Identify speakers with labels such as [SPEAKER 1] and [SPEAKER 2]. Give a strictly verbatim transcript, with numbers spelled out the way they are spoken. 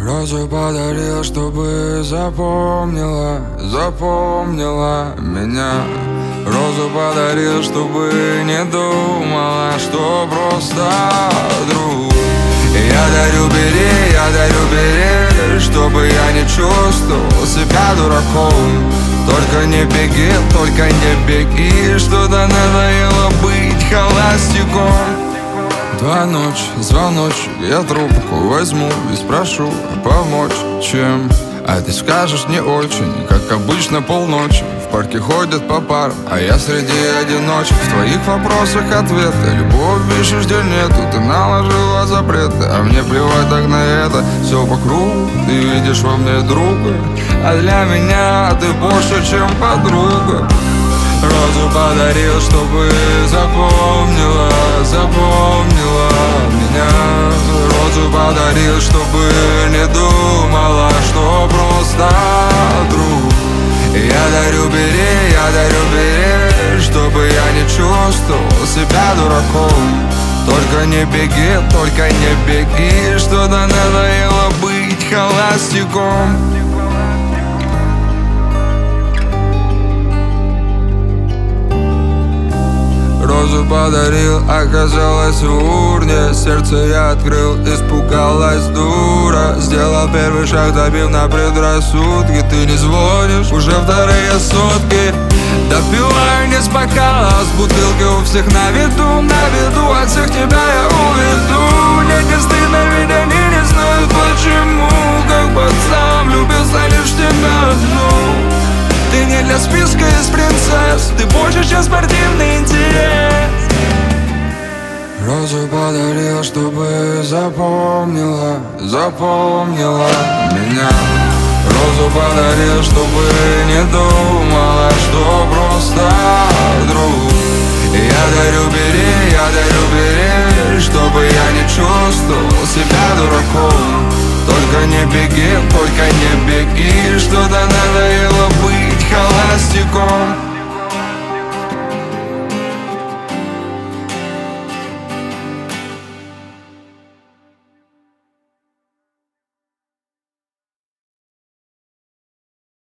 [SPEAKER 1] Розу подарил, чтобы запомнила, запомнила меня. Розу подарил, чтобы не думала, что просто друг. Я дарю, бери, я дарю, бери, чтобы я не чувствовал себя дураком. Только не беги, только не беги, что-то надоело быть холостяком. Два ночи, звоночек, я трубку возьму и спрошу помочь чем. А ты скажешь не очень, как обычно полночи. В парке ходят по парам, а я среди одиночек. В твоих вопросах ответы, любовь ищешь, где нету. Ты наложила запреты, а мне плевать так на это. Все по кругу, ты видишь во мне друга, а для меня ты больше, чем подруга. Розу подарил, чтобы запомнила, запомнила меня. Розу подарил, чтобы не думала, что просто друг. Я дарю, бери, я дарю, бери, чтобы я не чувствовал себя дураком. Только не беги, только не беги, что-то надоело быть холостяком. Розу подарил, оказалось в урне. Сердце я открыл, испугалась дура. Сделал первый шаг, забив на предрассудки. Ты не звонишь, уже вторые сутки. Допиваю не с бокала, с бутылки у всех на виду. На виду от всех тебя я уведу. Мне не стыдно, ведь они не знают почему. Как пацан влюбился лишь в тебя одну. Ты не для списка из принцесс, ты больше, чем спортивный интерес. Розу подарил, чтобы запомнила, запомнила меня. Розу подарил, чтобы не думала, что просто друг. Я дарю, бери, я дарю, бери, чтобы я не чувствовал себя дураком. Только не беги, только не беги, что-то надоело быть холостяком.